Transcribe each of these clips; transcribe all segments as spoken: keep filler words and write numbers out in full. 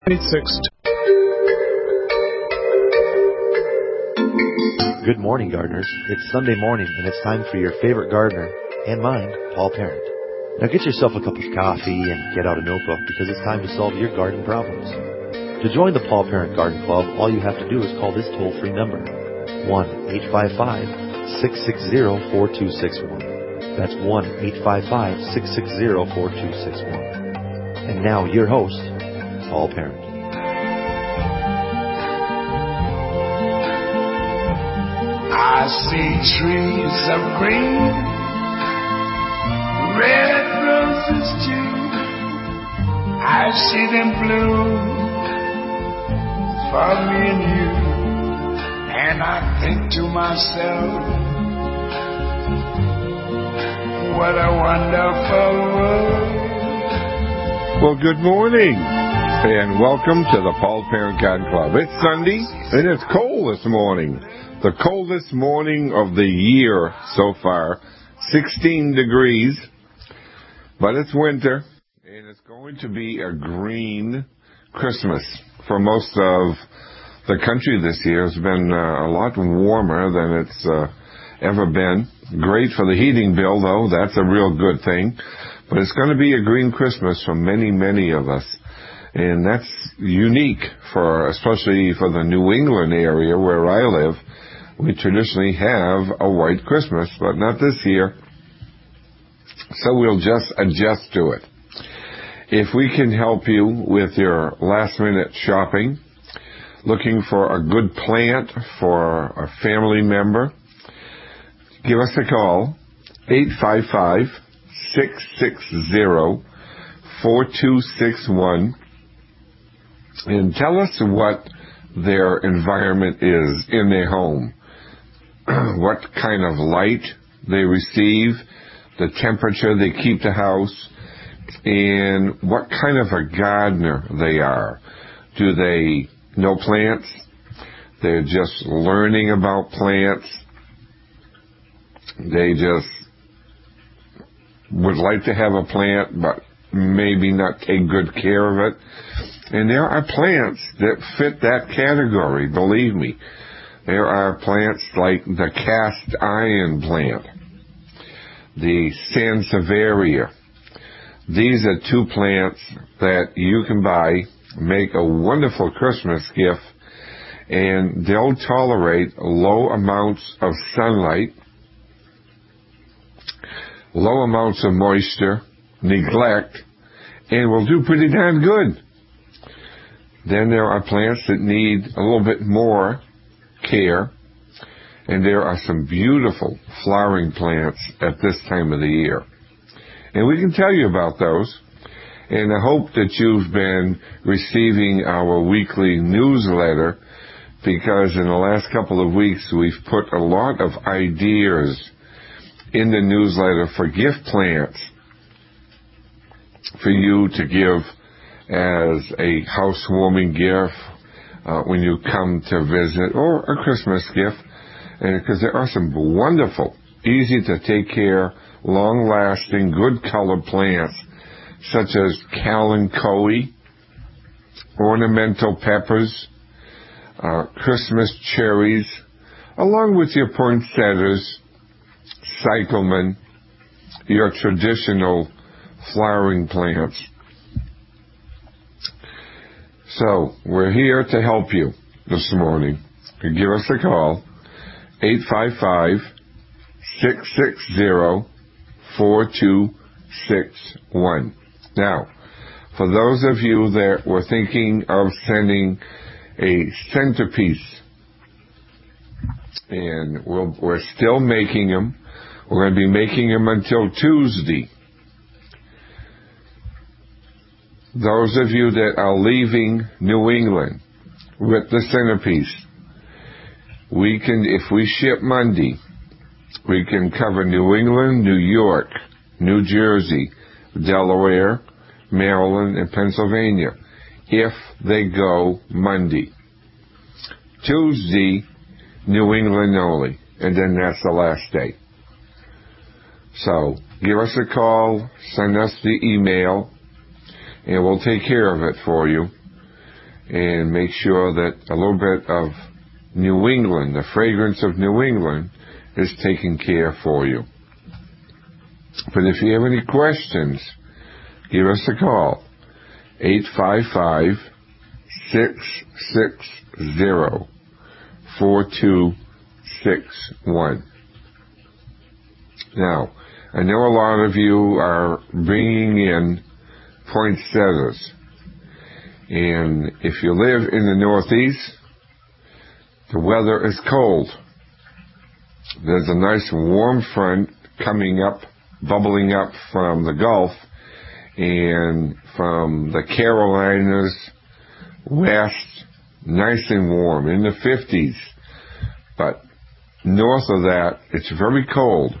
twenty-six. Good morning, gardeners. It's Sunday morning, and it's time for your favorite gardener, and mine, Paul Parent. Now get yourself a cup of coffee and get out a notebook, because it's time to solve your garden problems. To join the Paul Parent Garden Club, all you have to do is call this toll-free number, one eight five five, six six zero, four two six one. That's one eight five five, six six zero, four two six one. And now, your host, Paul Parent. I see trees of green, red roses too. I see them bloom for me and you. And I think to myself, what a wonderful world. Well, good morning, and welcome to the Paul Parent Garden Club. It's Sunday, and it's cold this morning. The coldest morning of the year so far, sixteen degrees, but it's winter, and it's going to be a green Christmas for most of the country this year. It's been uh, a lot warmer than it's uh, ever been. Great for the heating bill, though. That's a real good thing. But it's going to be a green Christmas for many, many of us. And that's unique, for especially for the New England area where I live. We traditionally have a white Christmas, but not this year. So we'll just adjust to it. If we can help you with your last-minute shopping, looking for a good plant for a family member, give us a call, eight five five, six six zero, four two six one, and tell us what their environment is in their home, what kind of light they receive, the temperature they keep the house, and what kind of a gardener they are. Do they know plants? They're just learning about plants. They just would like to have a plant, but maybe not take good care of it. And there are plants that fit that category, believe me. There are plants like the cast iron plant, the Sansevieria. These are two plants that you can buy, make a wonderful Christmas gift, and they'll tolerate low amounts of sunlight, low amounts of moisture, neglect, and will do pretty darn good. Then there are plants that need a little bit more care, and there are some beautiful flowering plants at this time of the year. And we can tell you about those. And I hope that you've been receiving our weekly newsletter, because in the last couple of weeks we've put a lot of ideas in the newsletter for gift plants for you to give as a housewarming gift uh, when you come to visit, or a Christmas gift, and because there are some wonderful, easy to take care, long-lasting, good-colored plants such as kalanchoe, ornamental peppers, uh, Christmas cherries, along with your poinsettias, cyclamen, your traditional flowering plants. So, we're here to help you this morning. You give us a call, eight five five, six six zero, four two six one. Now, for those of you that were thinking of sending a centerpiece, and we'll, we're still making them, we're going to be making them until Tuesday. Those of you that are leaving New England with the centerpiece, we can, if we ship Monday, we can cover New England, New York, New Jersey, Delaware, Maryland, and Pennsylvania if they go Monday. Tuesday, New England only, and then that's the last day. So give us a call, send us the email, and we'll take care of it for you. and make sure that a little bit of New England, the fragrance of New England, is taken care for you. But if you have any questions, give us a call. eight five five, six six zero, four two six one. Now, I know a lot of you are bringing in poinsettias. And if you live in the Northeast, the weather is cold. There's a nice warm front coming up, bubbling up from the Gulf and from the Carolinas west, nice and warm, in the fifties. But north of that, it's very cold.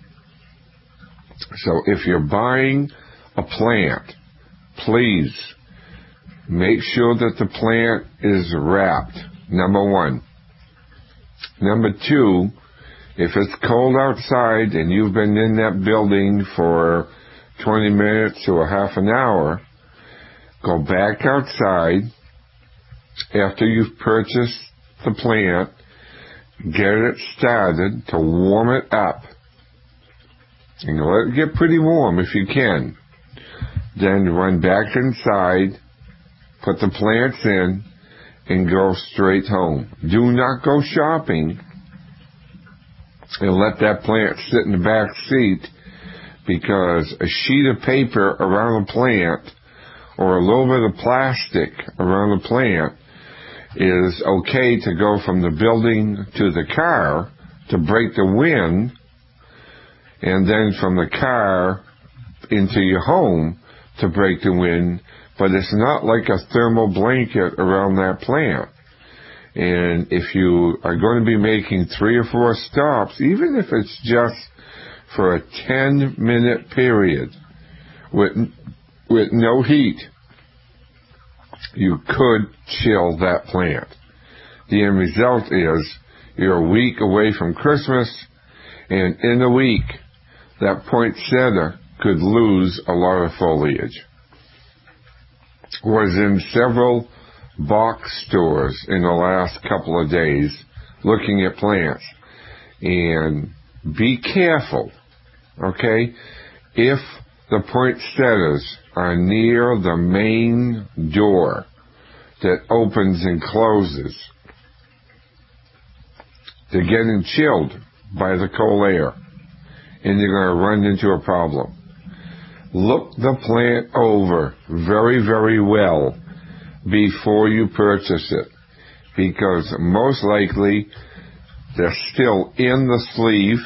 So if you're buying a plant, please make sure that the plant is wrapped, number one. Number two, if it's cold outside and you've been in that building for twenty minutes to a half an hour, go back outside after you've purchased the plant, get it started to warm it up, and let it get pretty warm if you can. Then run back inside, put the plants in, and go straight home. Do not go shopping and let that plant sit in the back seat, because a sheet of paper around the plant or a little bit of plastic around the plant is okay to go from the building to the car to break the wind, and then from the car into your home to break the wind, but it's not like a thermal blanket around that plant. And if you are going to be making three or four stops, even if it's just for a ten minute period with, with no heat, you could chill that plant. The end result is you're a week away from Christmas, and in a week, that poinsettia could lose a lot of foliage. Was in several box stores in the last couple of days looking at plants. And be careful, okay? If the poinsettias are near the main door that opens and closes, they're getting chilled by the cold air, and you're going to run into a problem. Look the plant over very, very well before you purchase it, because most likely they're still in the sleeve.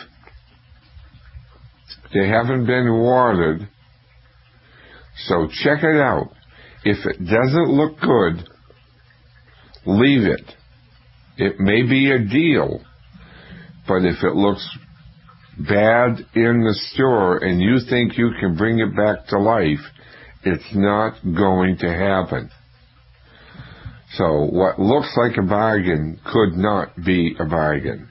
They haven't been watered. So check it out. If it doesn't look good, leave it. It may be a deal, but if it looks bad in the store and you think you can bring it back to life, it's not going to happen. So what looks like a bargain could not be a bargain.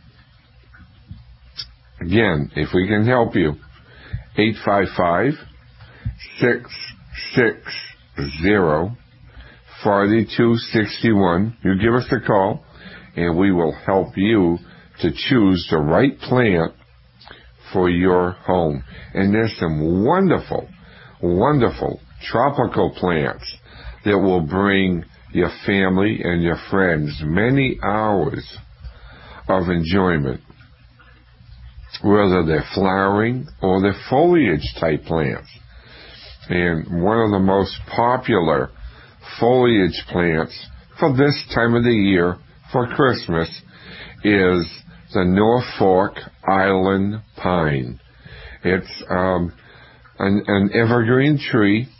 Again, if we can help you, eight five five, six six zero, four two six one. You give us a call, and we will help you to choose the right plant for your home. And there's some wonderful, wonderful tropical plants that will bring your family and your friends many hours of enjoyment, whether they're flowering or they're foliage type plants. And one of the most popular foliage plants for this time of the year for Christmas is the Norfolk Island pine. It's um, an, an evergreen tree.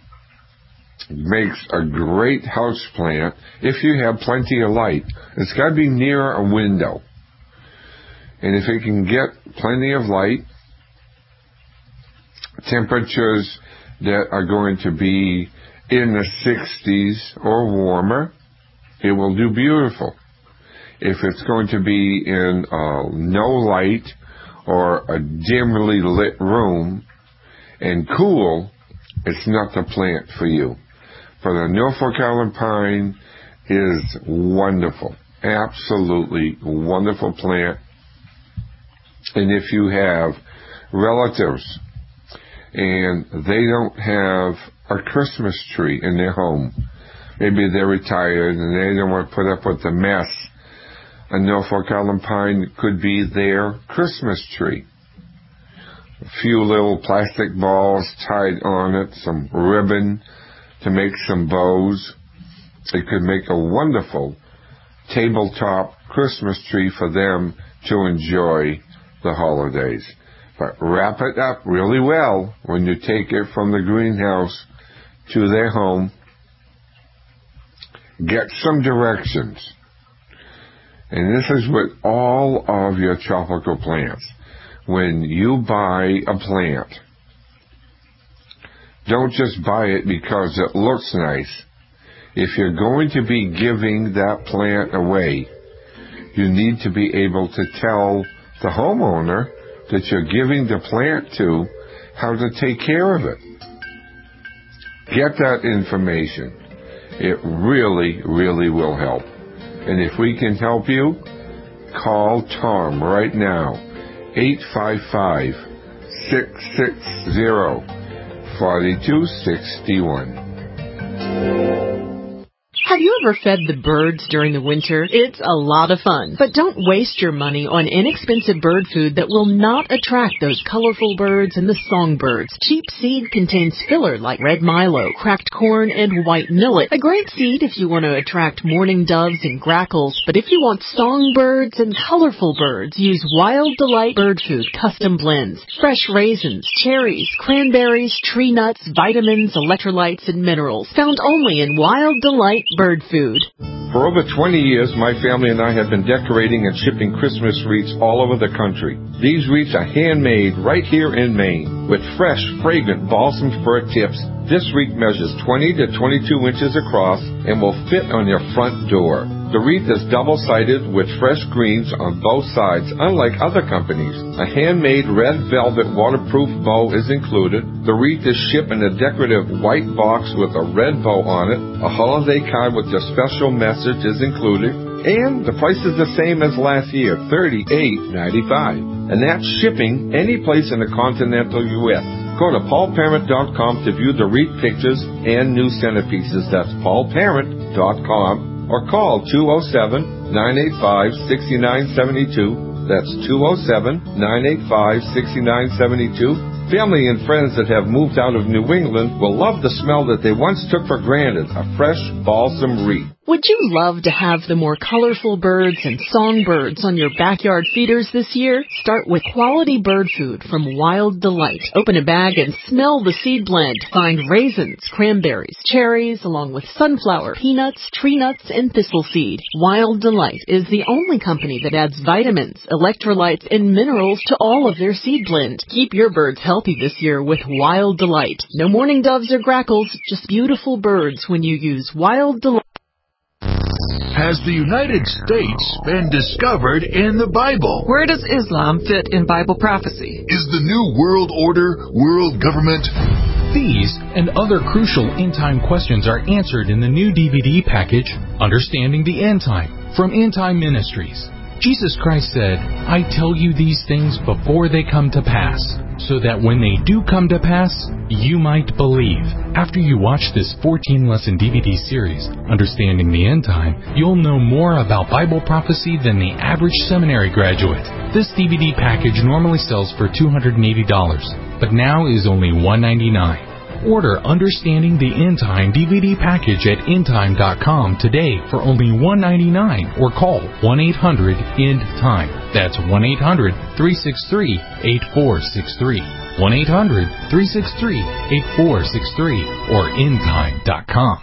Makes a great house plant if you have plenty of light. It's got to be near a window. And if it can get plenty of light, temperatures that are going to be in the sixties or warmer, it will do beautiful. If it's going to be in uh, no light or a dimly lit room and cool, it's not the plant for you. But the Norfolk Island pine is wonderful. Absolutely wonderful plant. And if you have relatives and they don't have a Christmas tree in their home, maybe they're retired and they don't want to put up with the mess, a Norfolk Island pine could be their Christmas tree. A few little plastic balls tied on it, some ribbon to make some bows. It could make a wonderful tabletop Christmas tree for them to enjoy the holidays. But wrap it up really well when you take it from the greenhouse to their home. Get some directions. And this is with all of your tropical plants. When you buy a plant, don't just buy it because it looks nice. If you're going to be giving that plant away, you need to be able to tell the homeowner that you're giving the plant to how to take care of it. Get that information. It really, really will help. And if we can help you, call Tom right now, eight five five, six six zero, four two six one. Have you ever fed the birds during the winter? It's a lot of fun. But don't waste your money on inexpensive bird food that will not attract those colorful birds and the songbirds. Cheap seed contains filler like red milo, cracked corn, and white millet. A great seed if you want to attract mourning doves and grackles. But if you want songbirds and colorful birds, use Wild Delight Bird Food Custom Blends. Fresh raisins, cherries, cranberries, tree nuts, vitamins, electrolytes, and minerals. Found only in Wild Delight Bird Food. For over twenty years, my family and I have been decorating and shipping Christmas wreaths all over the country. These wreaths are handmade right here in Maine with fresh, fragrant balsam fir tips. This wreath measures twenty to twenty-two inches across and will fit on your front door. The wreath is double-sided with fresh greens on both sides, unlike other companies. A handmade red velvet waterproof bow is included. The wreath is shipped in a decorative white box with a red bow on it. A holiday card with your special message is included. And the price is the same as last year, thirty-eight ninety-five. And that's shipping any place in the continental U S Go to paul parent dot com to view the wreath pictures and new centerpieces. That's paul parent dot com. Or call two oh seven, nine eight five, six nine seven two. That's two oh seven, nine eight five, six nine seven two. Family and friends that have moved out of New England will love the smell that they once took for granted, a fresh balsam wreath. Would you love to have the more colorful birds and songbirds on your backyard feeders this year? Start with quality bird food from Wild Delight. Open a bag and smell the seed blend. Find raisins, cranberries, cherries, along with sunflower, peanuts, tree nuts, and thistle seed. Wild Delight is the only company that adds vitamins, electrolytes, and minerals to all of their seed blend. Keep your birds healthy this year with Wild Delight. No mourning doves or grackles, just beautiful birds when you use Wild Delight. Has the United States been discovered in the Bible? Where does Islam fit in Bible prophecy? Is the New World Order world government? These and other crucial end-time questions are answered in the new D V D package, Understanding the End Time, from End Time Ministries. Jesus Christ said, I tell you these things before they come to pass, so that when they do come to pass, you might believe. After you watch this fourteen-lesson D V D series, Understanding the End Time, you'll know more about Bible prophecy than the average seminary graduate. This D V D package normally sells for two hundred eighty dollars, but now is only one hundred ninety-nine dollars. Order Understanding the End Time D V D package at end time dot com today for only one hundred ninety-nine dollars or call one eight hundred end time. That's one eight hundred, three six three, eight four six three. one eight hundred, three six three, eight four six three or end time dot com.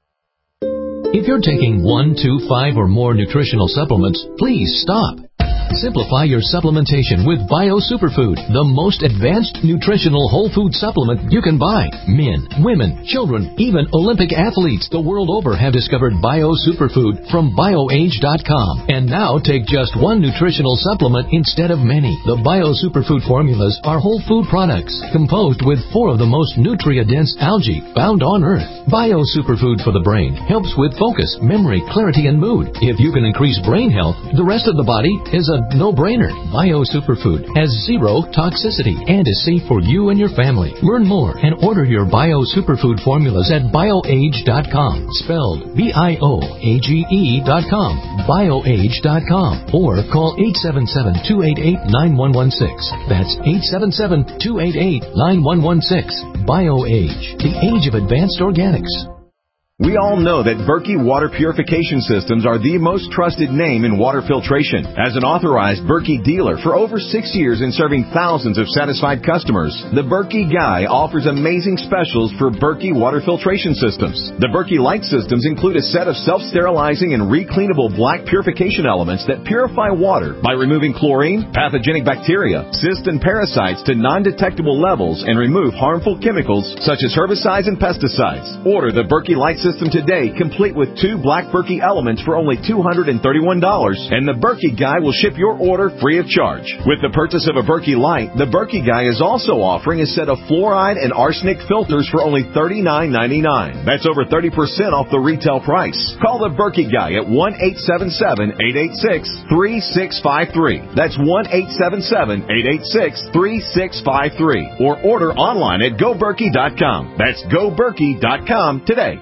If you're taking one, two, five, or more nutritional supplements, please stop. Simplify your supplementation with Bio Superfood, the most advanced nutritional whole food supplement you can buy. Men, women, children, even Olympic athletes the world over have discovered Bio Superfood from BioAge dot com. And now take just one nutritional supplement instead of many. The Bio Superfood formulas are whole food products composed with four of the most nutrient-dense algae found on Earth. Bio Superfood for the brain helps with focus, memory, clarity, and mood. If you can increase brain health, the rest of the body is a no-brainer. Bio Superfood has zero toxicity and is safe for you and your family. Learn more and order your Bio Superfood formulas at BioAge dot com, spelled B I O A G E dot com, BioAge dot com, or call eight seven seven, two eight eight, nine one one six. That's eight seven seven, two eight eight, nine one one six. BioAge, the age of advanced organics. We all know that Berkey Water Purification Systems are the most trusted name in water filtration. As an authorized Berkey dealer for over six years and serving thousands of satisfied customers, the Berkey Guy offers amazing specials for Berkey Water Filtration Systems. The Berkey Light Systems include a set of self-sterilizing and recleanable black purification elements that purify water by removing chlorine, pathogenic bacteria, cysts, and parasites to non-detectable levels and remove harmful chemicals such as herbicides and pesticides. Order the Berkey Light System today, complete with two black Berkey elements for only two hundred thirty-one dollars, and the Berkey Guy will ship your order free of charge. With the purchase of a Berkey Light, the Berkey Guy is also offering a set of fluoride and arsenic filters for only thirty-nine ninety-nine. That's over thirty percent off the retail price. Call the Berkey Guy at one eight seven seven, eight eight six, three six five three. That's one eight seven seven, eight eight six, three six five three. Or order online at go berkey dot com. That's go berkey dot com today.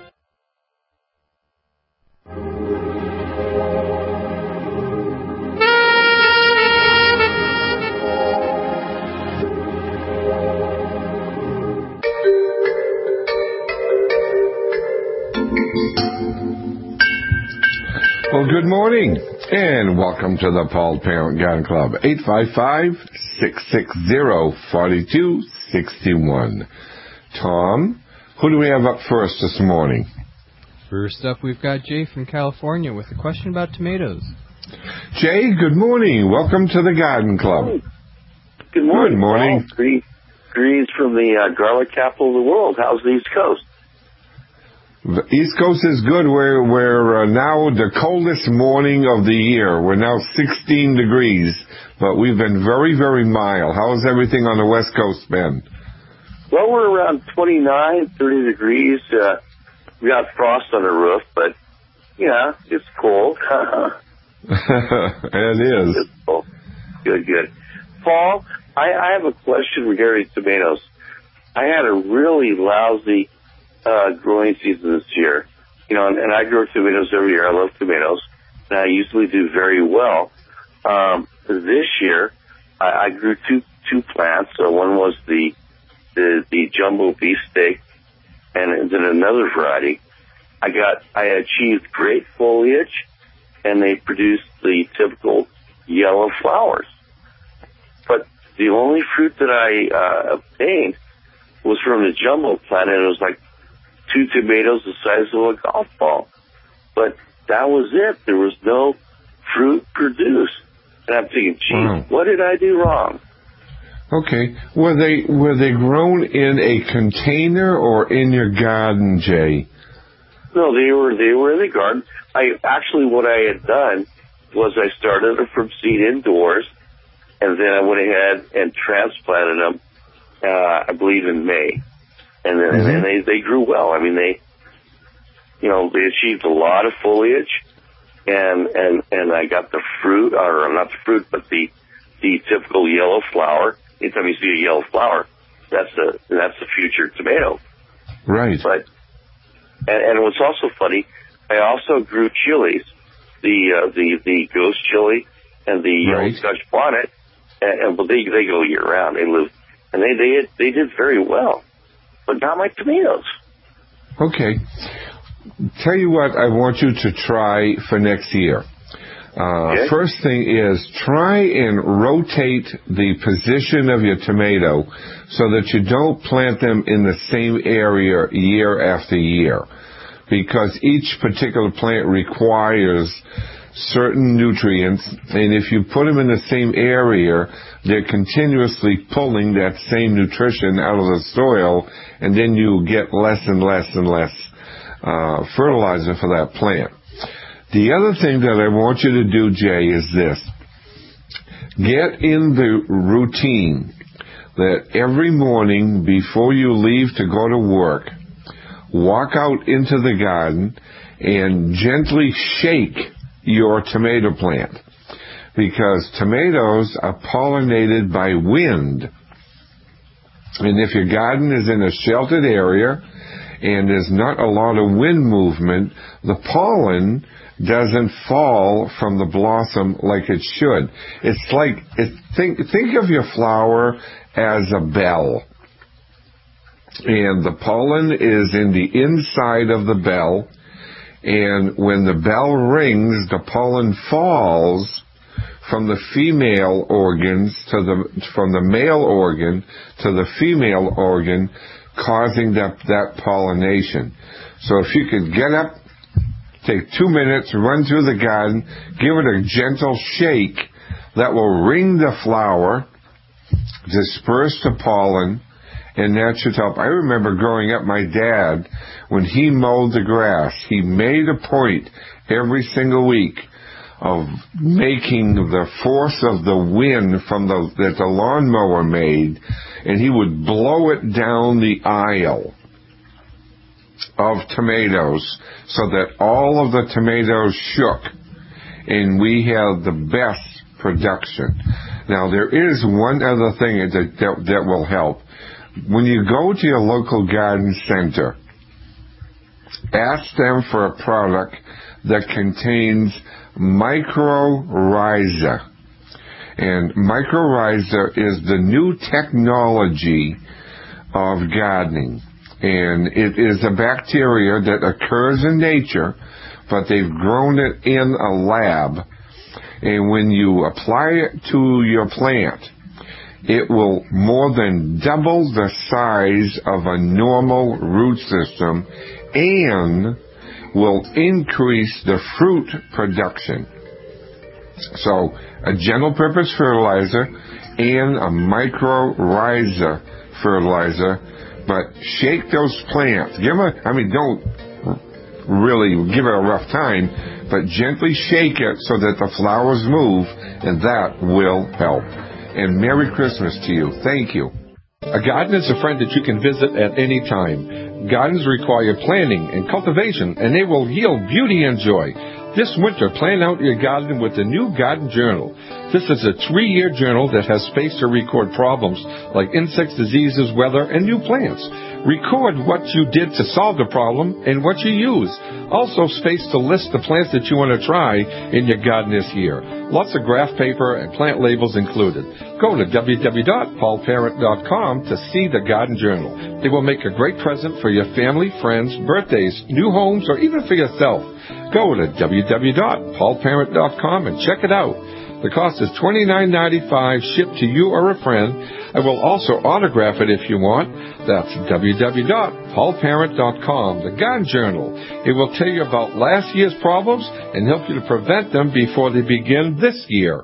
Well, good morning, and welcome to the Paul Parent Garden Club, eight five five, six six zero, four two six one. Tom, who do we have up first this morning? First up, we've got Jay from California with a question about tomatoes. Jay, good morning. Welcome to the Garden Club. Good morning. Good morning. Paul. Greetings, greetings from the uh, garlic capital of the world. How's the East Coast? The East Coast is good. We're, we're uh, now the coldest morning of the year. We're now sixteen degrees, but we've been very, very mild. How has everything on the West Coast been? Well, we're around twenty-nine, thirty degrees. Uh, we got frost on the roof, but, yeah, it's cold. It is. It's cold. Good, good. Paul, I, I have a question regarding tomatoes. I had a really lousy uh, growing season this year. You know, and, and I grow tomatoes every year. I love tomatoes, and I usually do very well. Um, this year, I, I grew two two plants. So one was the the, the jumbo beefsteak, and then another variety. I got I achieved great foliage, and they produced the typical yellow flowers. But the only fruit that I uh, obtained was from the jumbo plant, and it was like two tomatoes the size of a golf ball. But that was it. There was no fruit produced. And I'm thinking, gee, wow. What did I do wrong? Okay. Were they were they grown in a container or in your garden, Jay? No, they were they were in the garden. I actually what I had done was I started them from seed indoors, and then I went ahead and transplanted them. Uh, I believe in May, and then mm-hmm. and they they grew well. I mean they, you know, they achieved a lot of foliage, and and and I got the fruit, or not the fruit, but the the typical yellow flower. Anytime you see a yellow flower, that's a that's the future tomato. Right. But and, and what's also funny, I also grew chilies, the uh, the the ghost chili and the right. yellow Dutch bonnet, and, and well, they they go year round. They live, and they they they did very well, but not my tomatoes. Okay. Tell you what, I want you to try for next year. Uh, okay. First thing is try and rotate the position of your tomato so that you don't plant them in the same area year after year, because each particular plant requires certain nutrients, and if you put them in the same area, they're continuously pulling that same nutrition out of the soil, and then you get less and less and less uh, fertilizer for that plant. The other thing that I want you to do, Jay, is this. Get in the routine that every morning before you leave to go to work, walk out into the garden and gently shake your tomato plant, because tomatoes are pollinated by wind. And if your garden is in a sheltered area and there's not a lot of wind movement, the pollen doesn't fall from the blossom like it should. It's like, it, think, think of your flower as a bell. And the pollen is in the inside of the bell, and when the bell rings, the pollen falls from the female organs to the, from the male organ to the female organ, causing that, that pollination. So if you could get up, take two minutes, run through the garden, give it a gentle shake, that will ring the flower, disperse the pollen, and that should help. I remember growing up, my dad, when he mowed the grass, he made a point every single week of making the force of the wind from the that the lawnmower made, and he would blow it down the aisle of tomatoes so that all of the tomatoes shook, and we had the best production. Now, there is one other thing that, that, that will help. When you go to your local garden center, ask them for a product that contains mycorrhiza. And mycorrhiza is the new technology of gardening. And it is a bacteria that occurs in nature, but they've grown it in a lab. And when you apply it to your plant, it will more than double the size of a normal root system and will increase the fruit production. So, a general purpose fertilizer and a mycorrhiza fertilizer, but shake those plants. Give them a, I mean, don't really give it a rough time, but gently shake it so that the flowers move, and that will help. And Merry Christmas to you. Thank you. A garden is a friend that you can visit at any time. Gardens require planning and cultivation, and they will yield beauty and joy. This winter, plan out your garden with the new Garden Journal. This is a three-year journal that has space to record problems like insects, diseases, weather, and new plants. Record what you did to solve the problem and what you use. Also, space to list the plants that you want to try in your garden this year. Lots of graph paper and plant labels included. Go to w w w dot paul parent dot com to see the Garden Journal. It will make a great present for your family, friends, birthdays, new homes, or even for yourself. Go to w w w dot paul parent dot com and check it out. The cost is twenty-nine ninety-five, shipped to you or a friend. I will also autograph it if you want. That's w w w dot paul parent dot com, the Garden Journal. It will tell you about last year's problems and help you to prevent them before they begin this year.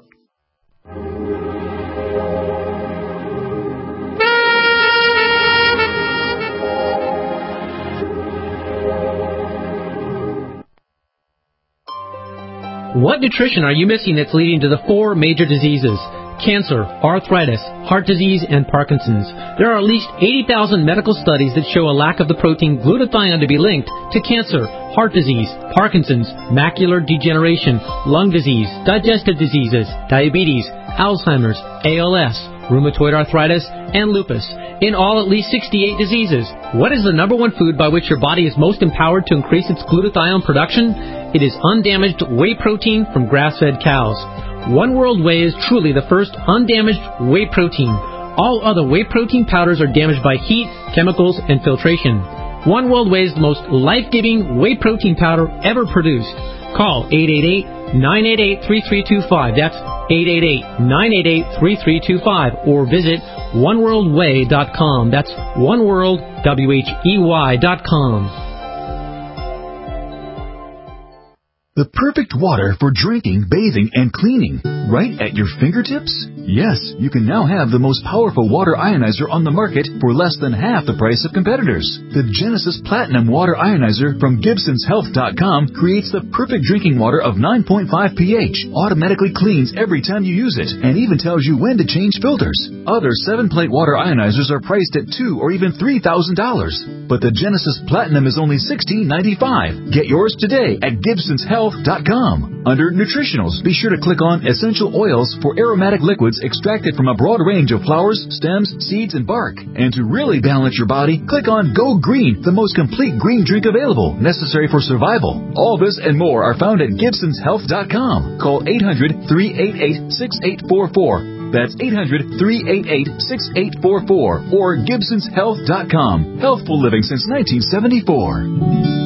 What nutrition are you missing that's leading to the four major diseases? Cancer, arthritis, heart disease, and Parkinson's. There are at least eighty thousand medical studies that show a lack of the protein glutathione to be linked to cancer, heart disease, Parkinson's, macular degeneration, lung disease, digestive diseases, diabetes, Alzheimer's, A L S, rheumatoid arthritis, and lupus. In all, at least sixty-eight diseases. What is the number one food by which your body is most empowered to increase its glutathione production? It is undamaged whey protein from grass-fed cows. One World Whey is truly the first undamaged whey protein. All other whey protein powders are damaged by heat, chemicals, and filtration. One World Whey is the most life-giving whey protein powder ever produced. Call eight eight eight, nine eight eight, three three two five. That's eight eight eight, nine eight eight, three three two five. Or visit one world whey dot com. That's oneworld, W H E Y dot com. The perfect water for drinking, bathing, and cleaning. Right at your fingertips? Yes, you can now have the most powerful water ionizer on the market for less than half the price of competitors. The Genesis Platinum Water Ionizer from Gibsons Health dot com creates the perfect drinking water of nine point five pH, automatically cleans every time you use it, and even tells you when to change filters. Other seven-plate water ionizers are priced at two thousand dollars or even three thousand dollars. But the Genesis Platinum is only sixteen ninety-five dollars. Get yours today at Gibsons Health dot com. Under Nutritionals, be sure to click on Essential Oils for aromatic liquids extracted from a broad range of flowers, stems, seeds, and bark. And to really balance your body, click on Go Green, the most complete green drink available, necessary for survival. All this and more are found at Gibsons Health dot com. Call eight hundred, three eight eight, six eight four four. That's eight hundred, three eight eight, six eight four four or Gibsons Health dot com. Healthful living since nineteen seventy-four.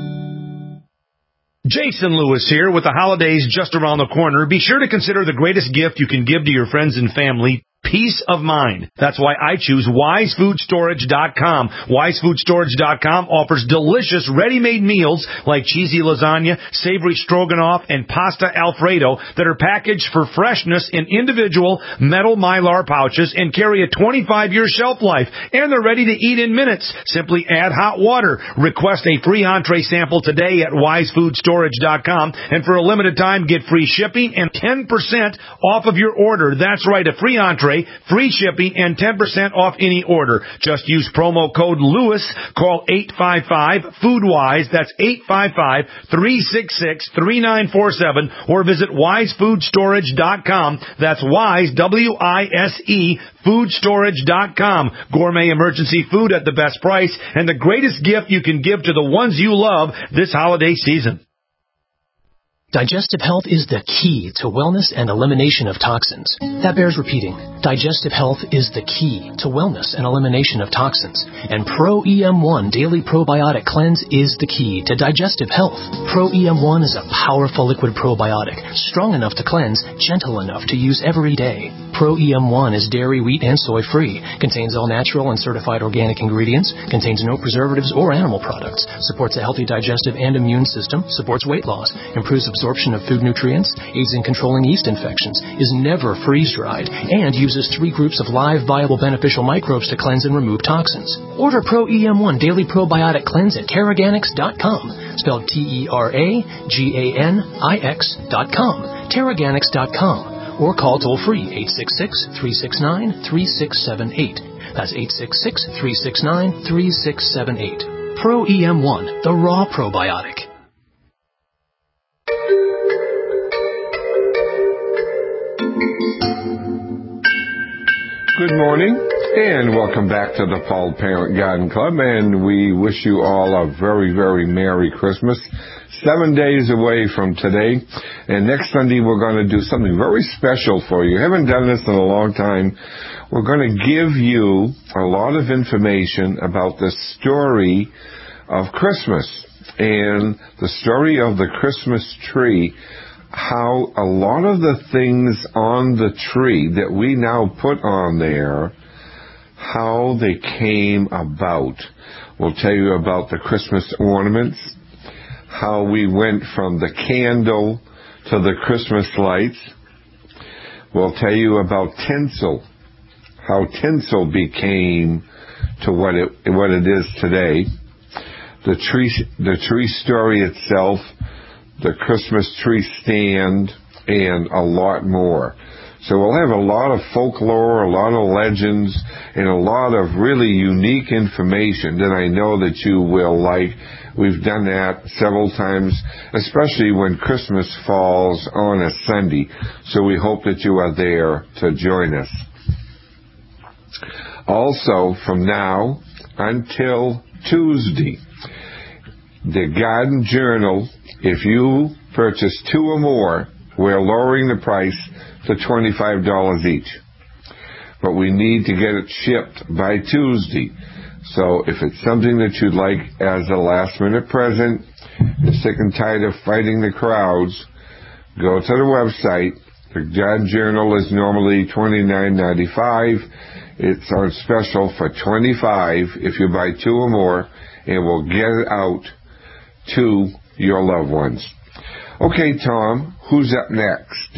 Jason Lewis here with the holidays just around the corner. Be sure to consider the greatest gift you can give to your friends and family. Peace of mind. That's why I choose Wise Food Storage dot com. Wise Food Storage dot com offers delicious ready-made meals like cheesy lasagna, savory stroganoff, and pasta Alfredo that are packaged for freshness in individual metal Mylar pouches and carry a twenty-five year shelf life. And they're ready to eat in minutes. Simply add hot water. Request a free entree sample today at Wise Food Storage dot com. And for a limited time, get free shipping and ten percent off of your order. That's right, a free entree, free shipping, and ten percent off any order. Just use promo code Lewis. Call eight five five, FoodWise. That's eight five five, three six six, three nine four seven. Or visit Wise Food Storage dot com. That's Wise, W I S E, Food Storage dot com. Gourmet emergency food at the best price and the greatest gift you can give to the ones you love this holiday season. Digestive health is the key to wellness and elimination of toxins. That bears repeating. Digestive health is the key to wellness and elimination of toxins. And Pro E M one Daily Probiotic Cleanse is the key to digestive health. Pro E M one is a powerful liquid probiotic, strong enough to cleanse, gentle enough to use every day. Pro E M one is dairy, wheat, and soy-free, contains all natural and certified organic ingredients, contains no preservatives or animal products, supports a healthy digestive and immune system, supports weight loss, improves absorption of food nutrients, aids in controlling yeast infections, is never freeze-dried, and uses three groups of live, viable, beneficial microbes to cleanse and remove toxins. Order Pro E M one Daily Probiotic Cleanse at Terraganix dot com, spelled T E R A G A N I X dot com, Terraganix dot com. Or call toll-free eight six six, three six nine, three six seven eight. That's eight six six, three six nine, three six seven eight. Pro E M one, the raw probiotic. Good morning, and welcome back to the Paul Parent Garden Club, and we wish you all a very, very Merry Christmas. Seven days away from today, and next Sunday we're going to do something very special for you. Haven't done this in a long time. We're going to give you a lot of information about the story of Christmas and the story of the Christmas tree, how a lot of the things on the tree that we now put on there, how they came about. We'll tell you about the Christmas ornaments, how we went from the candle to the Christmas lights. We'll tell you about tinsel, how tinsel became to what it what it is today. The tree, the tree story itself, the Christmas tree stand, and a lot more. So we'll have a lot of folklore, a lot of legends, and a lot of really unique information that I know that you will like. We've done that several times, especially when Christmas falls on a Sunday. So we hope that you are there to join us. Also, from now until Tuesday, the Garden Journal, if you purchase two or more, we're lowering the price to twenty-five dollars each. But we need to get it shipped by Tuesday. So if it's something that you'd like as a last-minute present, you're sick and tired of fighting the crowds, go to the website. The Garden Journal is normally twenty-nine ninety-five. It's on special for twenty-five if you buy two or more, and we'll get it out to your loved ones. Okay, Tom, who's up next?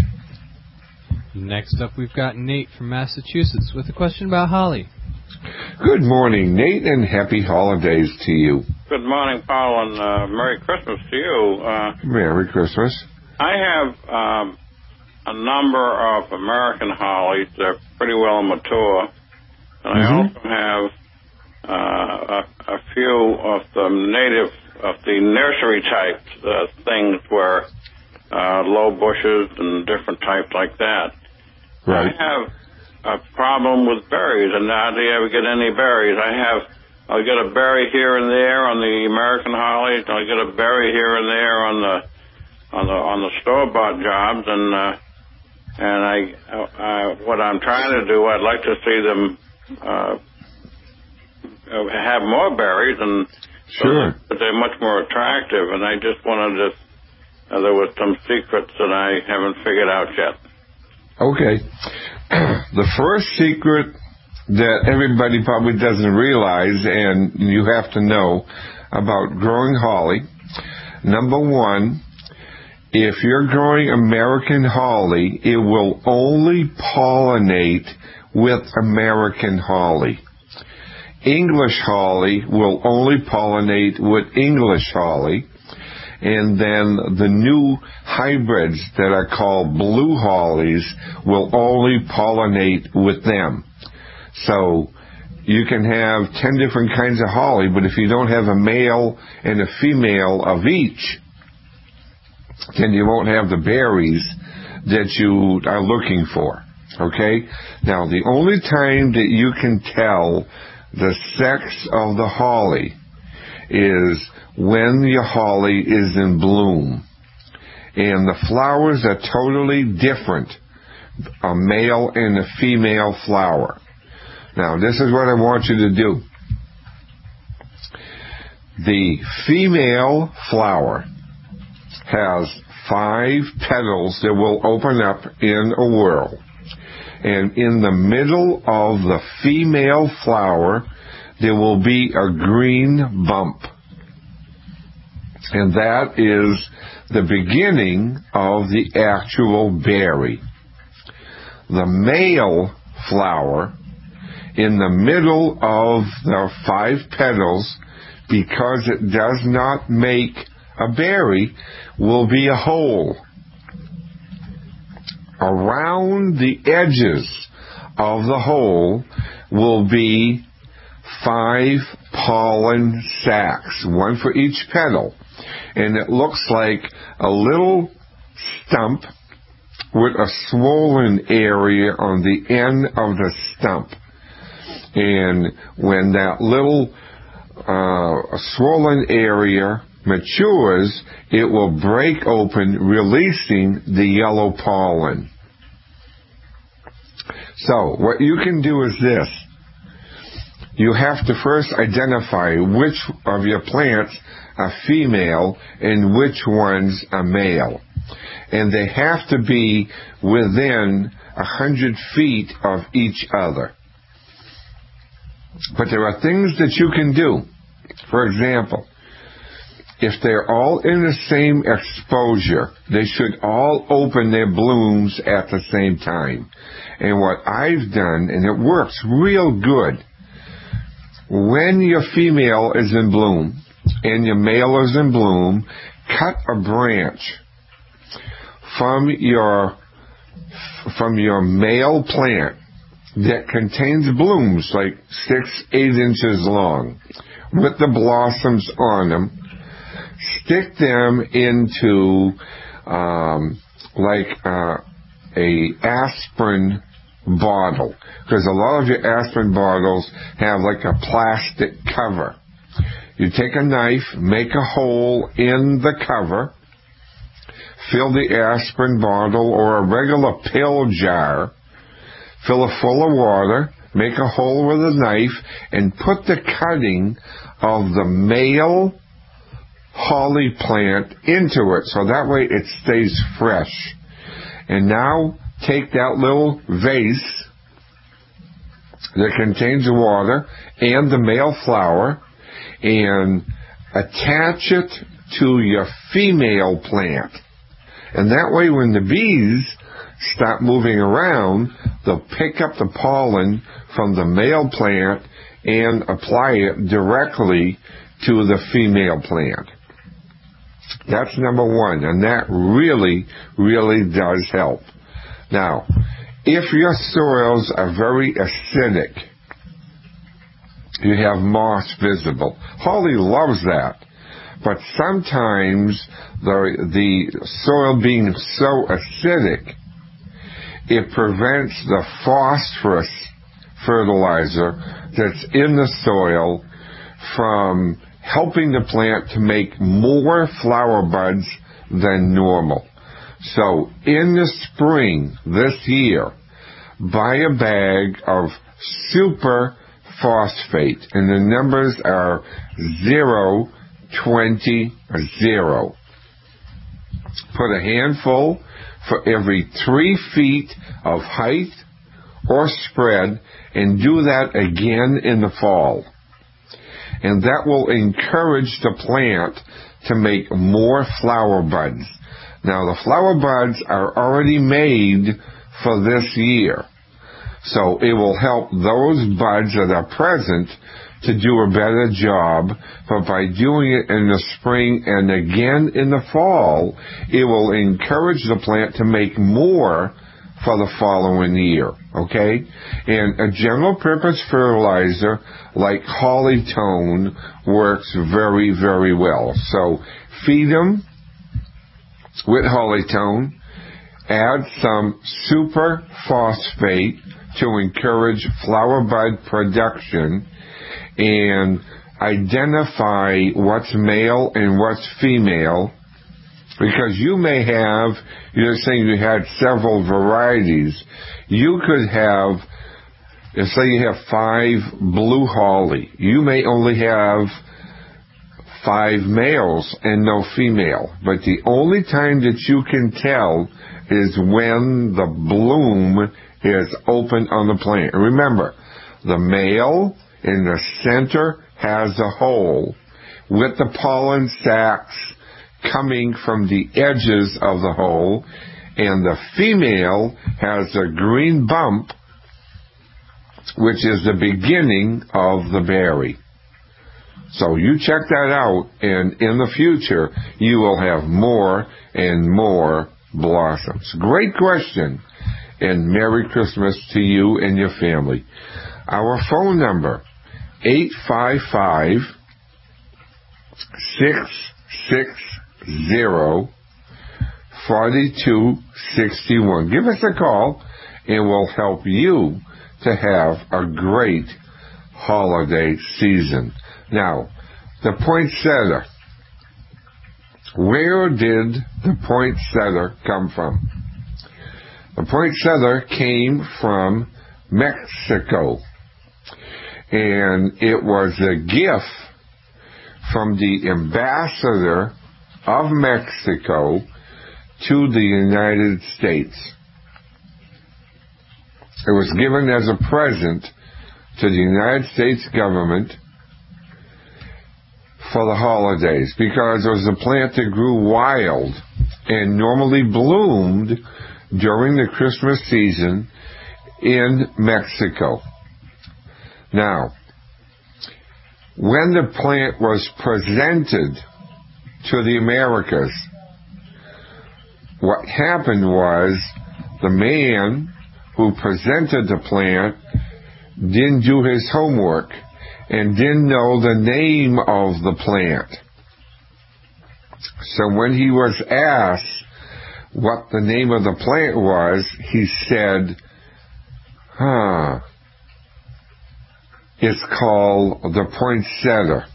Next up, we've got Nate from Massachusetts with a question about holly. Good morning, Nate, and happy holidays to you. Good morning, Paul, and uh, Merry Christmas to you. Uh, Merry Christmas. I have um, a number of American hollies. They're pretty well mature. And mm-hmm. I also have uh, a, a few of the native, of the nursery type uh, things where uh, low bushes and different types like that. Right. I have a problem with berries, and now do you ever get any berries? I have, I'll get a berry here and there on the American hollies, and I'll get a berry here and there on the on the on the store-bought jobs, and uh, and I, uh, what I'm trying to do, I'd like to see them uh, have more berries, and sure, but they're much more attractive, and I just wanted to. Uh, there was some secrets that I haven't figured out yet. Okay. The first secret that everybody probably doesn't realize, and you have to know about growing holly, number one, if you're growing American holly, it will only pollinate with American holly. English holly will only pollinate with English holly. And then the new hybrids that are called blue hollies will only pollinate with them. So you can have ten different kinds of holly, but if you don't have a male and a female of each, then you won't have the berries that you are looking for. Okay? Now, the only time that you can tell the sex of the holly is when your holly is in bloom. And the flowers are totally different, a male and a female flower. Now, this is what I want you to do. The female flower has five petals that will open up in a whorl. And in the middle of the female flower, there will be a green bump. And that is the beginning of the actual berry. The male flower, in the middle of the five petals, because it does not make a berry, will be a hole. Around the edges of the hole will be five pollen sacs, one for each petal. And it looks like a little stump with a swollen area on the end of the stump. And when that little uh, swollen area matures, it will break open, releasing the yellow pollen. So what you can do is this. You have to first identify which of your plants are female and which ones are male. And they have to be within a hundred feet of each other. But there are things that you can do. For example, if they're all in the same exposure, they should all open their blooms at the same time. And what I've done, and it works real good, when your female is in bloom and your male is in bloom, cut a branch from your from your male plant that contains blooms like six, eight inches long with the blossoms on them. Stick them into um, like uh, a aspirin bottle, because a lot of your aspirin bottles have like a plastic cover. You take a knife, make a hole in the cover, fill the aspirin bottle or a regular pill jar, fill it full of water, make a hole with a knife, and put the cutting of the male holly plant into it, so that way it stays fresh. And now take that little vase that contains water and the male flower and attach it to your female plant. And that way when the bees stop moving around, they'll pick up the pollen from the male plant and apply it directly to the female plant. That's number one, and that really, really does help. Now, if your soils are very acidic, you have moss visible. Holly loves that. But sometimes the, the soil being so acidic, it prevents the phosphorus fertilizer that's in the soil from helping the plant to make more flower buds than normal. So in the spring this year, buy a bag of super phosphate, and the numbers are zero, twenty, zero. Put a handful for every three feet of height or spread, and do that again in the fall. And that will encourage the plant to make more flower buds. Now, the flower buds are already made for this year. So it will help those buds that are present to do a better job. But by doing it in the spring and again in the fall, it will encourage the plant to make more for the following year, okay? And a general purpose fertilizer like Holly-Tone works very, very well. So feed them with Holly-Tone, add some super phosphate to encourage flower bud production, and identify what's male and what's female, because you may have, you're saying you had several varieties. You could have, if say you have five blue holly, you may only have five males and no female. But the only time that you can tell is when the bloom is open on the plant. And remember, the male in the center has a hole with the pollen sacs coming from the edges of the hole, and the female has a green bump, which is the beginning of the berry. So you check that out, and in the future, you will have more and more blossoms. Great question, and Merry Christmas to you and your family. Our phone number, eight five five, six six zero, four two six one. Give us a call, and we'll help you to have a great holiday season. Now, the poinsettia. Where did the poinsettia come from? The poinsettia came from Mexico, and it was a gift from the ambassador of Mexico to the United States. It was given as a present to the United States government for the holidays, because it was a plant that grew wild and normally bloomed during the Christmas season in Mexico. Now, when the plant was presented to the Americas, what happened was the man who presented the plant didn't do his homework and didn't know the name of the plant. So when he was asked what the name of the plant was, he said, huh, it's called the poinsettia.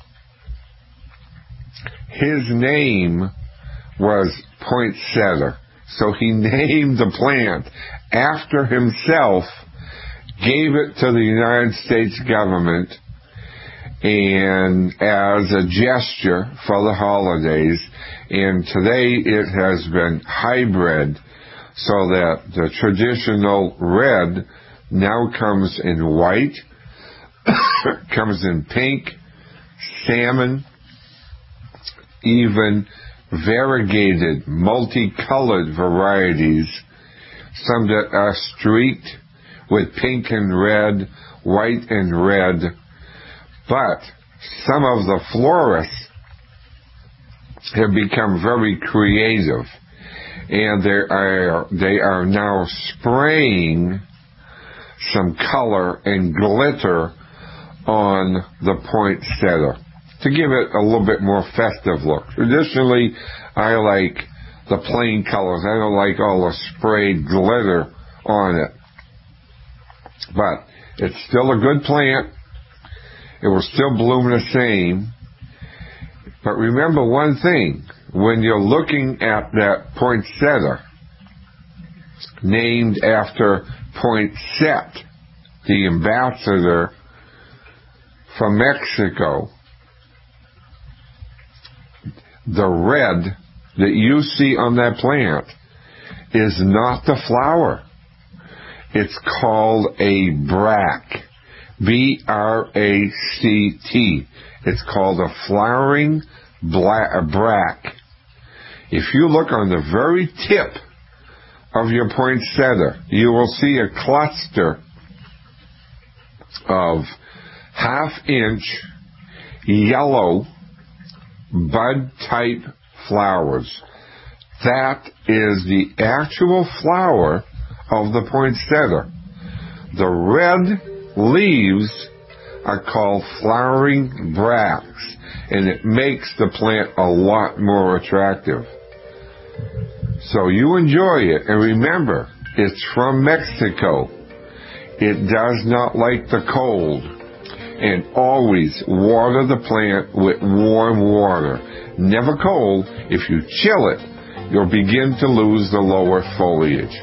His name was poinsettia. So he named the plant after himself, gave it to the United States government, and as a gesture for the holidays, and today it has been hybrid so that the traditional red now comes in white, comes in pink, salmon, even variegated, multicolored varieties, some that are streaked with pink and red, white and red, but some of the florists have become very creative, and they are they are now spraying some color and glitter on the poinsettia to give it a little bit more festive look. Traditionally, I like the plain colors. I don't like all the sprayed glitter on it. But it's still a good plant. It will still bloom the same. But remember one thing. When you're looking at that poinsettia, named after Poinsett, the ambassador from Mexico, the red that you see on that plant is not the flower. It's called a bract. B R A C T. It's called a flowering bract. If you look on the very tip of your poinsettia, you will see a cluster of half-inch yellow bud-type flowers. That is the actual flower of the poinsettia. The red leaves are called flowering bracts, and it makes the plant a lot more attractive. So you enjoy it, and remember, it's from Mexico. It does not like the cold. And always water the plant with warm water. Never cold. If you chill it, you'll begin to lose the lower foliage.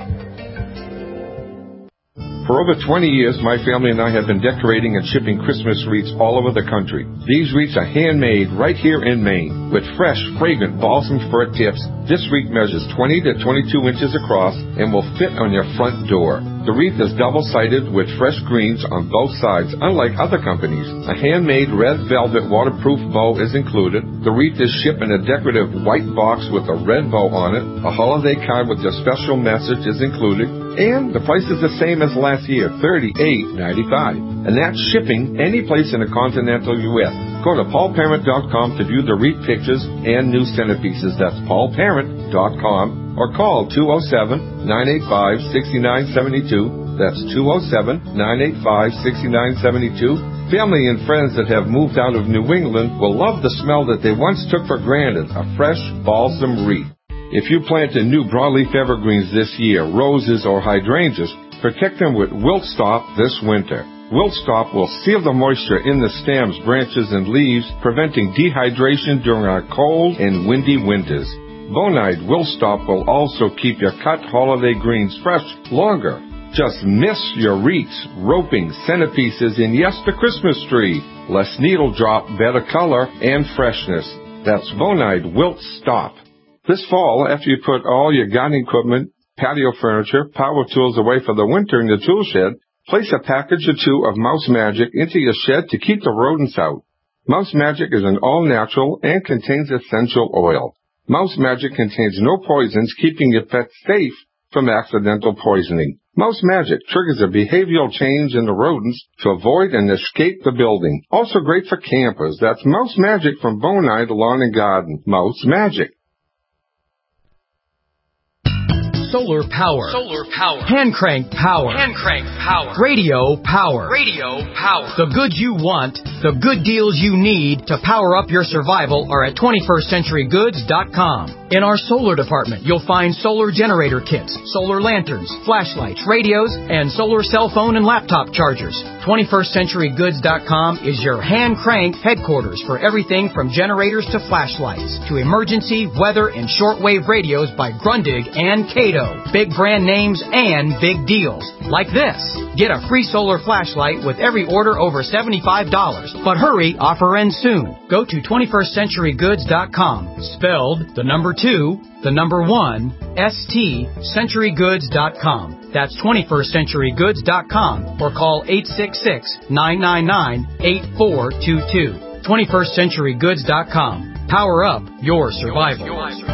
For over twenty years, my family and I have been decorating and shipping Christmas wreaths all over the country. These wreaths are handmade right here in Maine with fresh, fragrant balsam fir tips. This wreath measures twenty to twenty-two inches across and will fit on your front door. The wreath is double-sided with fresh greens on both sides, unlike other companies. A handmade red velvet waterproof bow is included. The wreath is shipped in a decorative white box with a red bow on it. A holiday card with a special message is included. And the price is the same as last year, thirty-eight ninety-five. And that's shipping any place in the continental U S. Go to paul parent dot com to view the wreath pictures and new centerpieces. That's paul parent dot com. Or call two oh seven, nine eight five, six nine seven two. That's two oh seven, nine eight five, six nine seven two. Family and friends that have moved out of New England will love the smell that they once took for granted, a fresh balsam wreath. If you plant new broadleaf evergreens this year, roses or hydrangeas, protect them with Wilt Stop this winter. Wilt Stop will seal the moisture in the stems, branches, and leaves, preventing dehydration during our cold and windy winters. Bonide Wilt Stop will also keep your cut holiday greens fresh longer. Just miss your wreaths, roping, centerpieces, and yes, the Christmas tree. Less needle drop, better color, and freshness. That's Bonide Wilt Stop. This fall, after you put all your gardening equipment, patio furniture, power tools away for the winter in the tool shed, place a package or two of Mouse Magic into your shed to keep the rodents out. Mouse Magic is an all-natural and contains essential oil. Mouse Magic contains no poisons, keeping your pet safe from accidental poisoning. Mouse Magic triggers a behavioral change in the rodents to avoid and escape the building. Also great for campers. That's Mouse Magic from Bonide Lawn and Garden. Mouse Magic. Solar power. Solar power. Hand crank power. Hand crank power. Radio power. Radio power. The goods you want, the good deals you need to power up your survival are at twenty-first century goods dot com. In our solar department, you'll find solar generator kits, solar lanterns, flashlights, radios, and solar cell phone and laptop chargers. twenty-first century goods dot com is your hand crank headquarters for everything from generators to flashlights to emergency, weather, and shortwave radios by Grundig and Cato. Big brand names and big deals. Like this. Get a free solar flashlight with every order over seventy-five dollars. But hurry, offer ends soon. Go to twenty-first century goods dot com. Spelled the number two, the number one, S T, century goods dot com. That's twenty-first century goods dot com. Or call eight six six, nine nine nine, eight four two two. twenty-first century goods dot com. Power up your survival.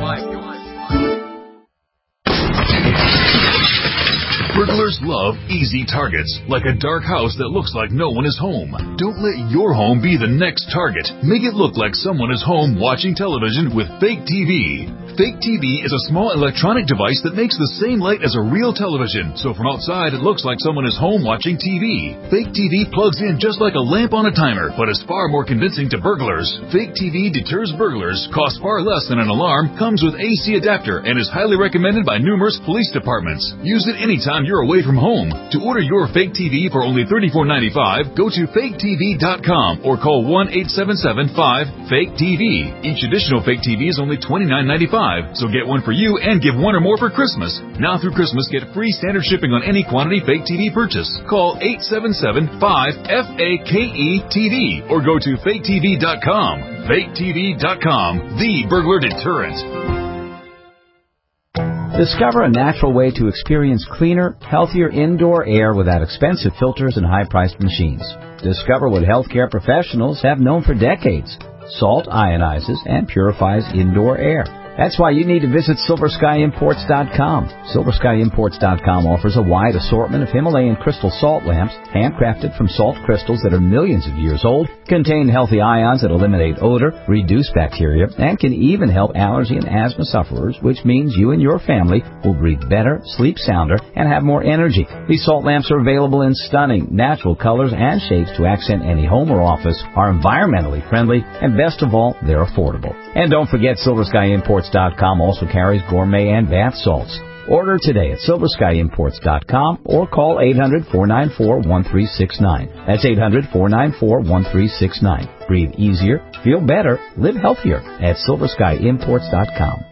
Burglars love easy targets, like a dark house that looks like no one is home. Don't let your home be the next target. Make it look like someone is home watching television with Fake T V. Fake T V is a small electronic device that makes the same light as a real television, so from outside it looks like someone is home watching T V. Fake T V plugs in just like a lamp on a timer, but is far more convincing to burglars. Fake T V deters burglars, costs far less than an alarm, comes with A C adapter, and is highly recommended by numerous police departments. Use it anytime you're away from home. To order your Fake T V for only thirty-four ninety-five, go to fake T V dot com or call one eight seven seven five fake T V. Each additional Fake T V is only twenty-nine ninety-five, so get one for you and give one or more for Christmas. Now through Christmas, get free standard shipping on any quantity Fake T V purchase. Call eight seven seven five F A K E T V or go to fake T V dot com. fake T V dot com, the burglar deterrent. Discover a natural way to experience cleaner, healthier indoor air without expensive filters and high-priced machines. Discover what healthcare professionals have known for decades. Salt ionizes and purifies indoor air. That's why you need to visit Silver Sky Imports dot com. Silver Sky Imports dot com offers a wide assortment of Himalayan crystal salt lamps, handcrafted from salt crystals that are millions of years old, contain healthy ions that eliminate odor, reduce bacteria, and can even help allergy and asthma sufferers, which means you and your family will breathe better, sleep sounder, and have more energy. These salt lamps are available in stunning, natural colors and shapes to accent any home or office, are environmentally friendly, and best of all, they're affordable. And don't forget, Silver Sky Imports dot com also carries gourmet and bath salts. Order today at Silver Sky Imports dot com or call eight hundred, four nine four, one three six nine. That's eight hundred, four nine four, one three six nine. Breathe easier, feel better, live healthier at Silver Sky Imports dot com.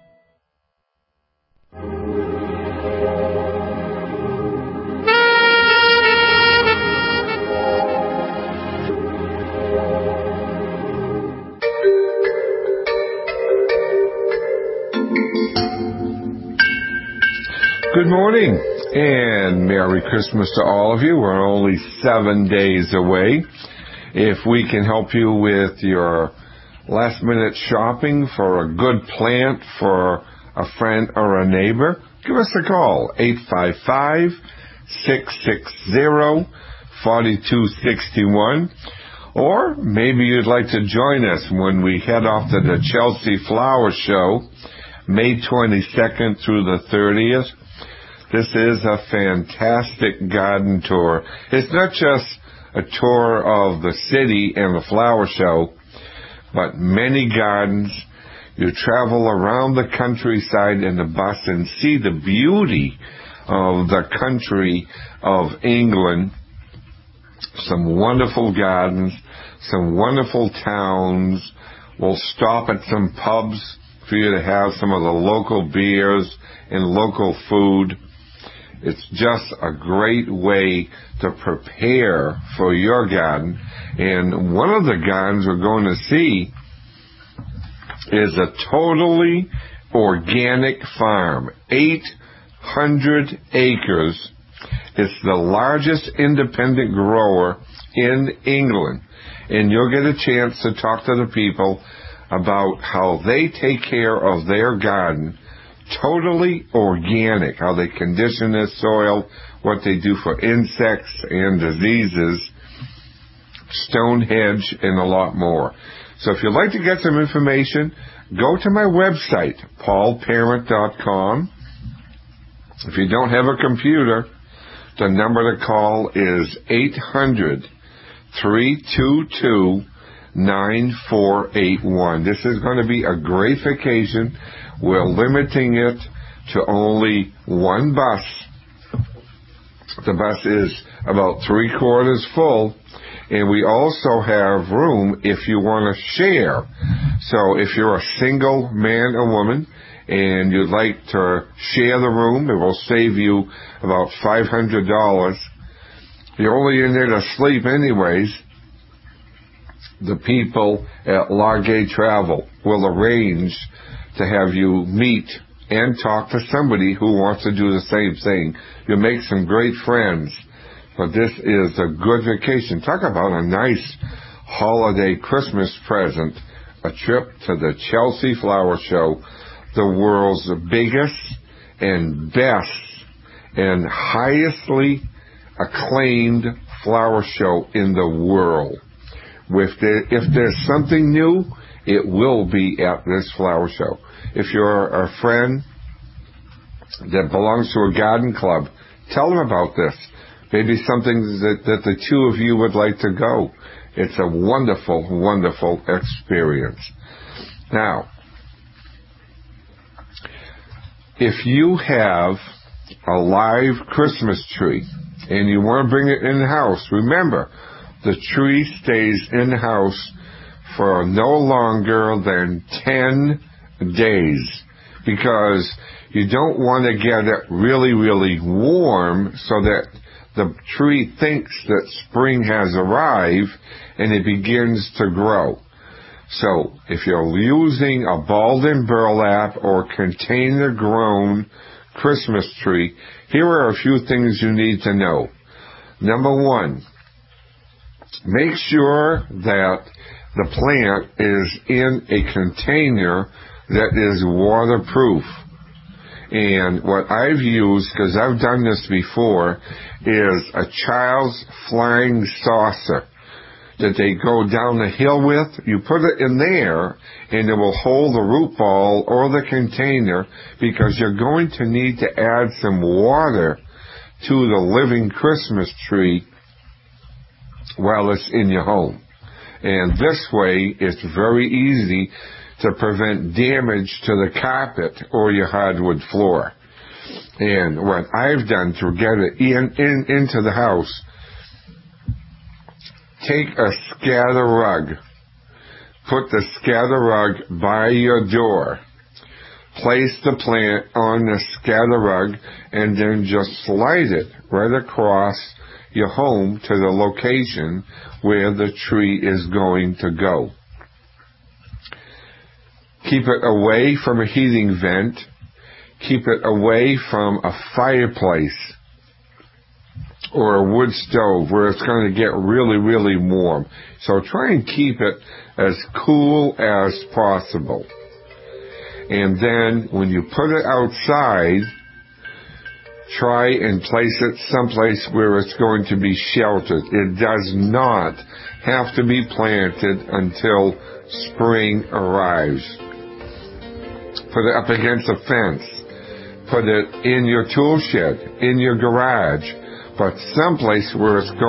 Good morning, and Merry Christmas to all of you. We're only seven days away. If we can help you with your last-minute shopping for a good plant for a friend or a neighbor, give us a call, eight five five, six six zero, four two six one. Or maybe you'd like to join us when we head off to the Chelsea Flower Show, May twenty-second through the thirtieth. This is a fantastic garden tour. It's not just a tour of the city and the flower show, but many gardens. You travel around the countryside in the bus and see the beauty of the country of England. Some wonderful gardens, some wonderful towns. We'll stop at some pubs for you to have some of the local beers and local food. It's just a great way to prepare for your garden. And one of the gardens we're going to see is a totally organic farm, eight hundred acres. It's the largest independent grower in England. And you'll get a chance to talk to the people about how they take care of their garden. Totally organic, how they condition their soil, what they do for insects and diseases, Stonehenge, and a lot more. So if you'd like to get some information, go to my website, paul parent dot com. If you don't have a computer, the number to call is eight hundred, three two two, nine four eight one. This is going to be a great vacation. We're limiting it to only one bus. The bus is about three quarters full, and we also have room if you want to share. So if you're a single man or woman and you'd like to share the room, it will save you about five hundred dollars. You're only in there to sleep anyways. The people at Largay Travel will arrange to have you meet and talk to somebody who wants to do the same thing. You'll make some great friends. But this is a good vacation. Talk about a nice holiday Christmas present. a trip to the Chelsea Flower Show, the world's biggest and best and highestly acclaimed flower show in the world. If, there, if there's something new, it will be at this flower show. If you're a friend that belongs to a garden club, tell them about this. Maybe something that, that the two of you would like to go. It's a wonderful, wonderful experience. Now, if you have a live Christmas tree and you want to bring it in the house, remember, the tree stays in the house for no longer than ten days, because you don't want to get it really, really warm so that the tree thinks that spring has arrived and it begins to grow. So if you're using a balled-in burlap or container-grown Christmas tree, here are a few things you need to know. Number one, make sure that the plant is in a container that is waterproof. And what I've used, because I've done this before, is a child's flying saucer that they go down the hill with. You put it in there, and it will hold the root ball or the container, because you're going to need to add some water to the living Christmas tree while it's in your home. And this way, it's very easy to prevent damage to the carpet or your hardwood floor. And what I've done to get it in, in into the house, take a scatter rug, put the scatter rug by your door, place the plant on the scatter rug, and then just slide it right across your home to the location where the tree is going to go. Keep it away from a heating vent. Keep it away from a fireplace or a wood stove where it's going to get really, really warm. So try and keep it as cool as possible. And then when you put it outside, try and place it someplace where it's going to be sheltered. It does not have to be planted until spring arrives. Put it up against a fence. Put it in your tool shed, in your garage, but someplace where it's going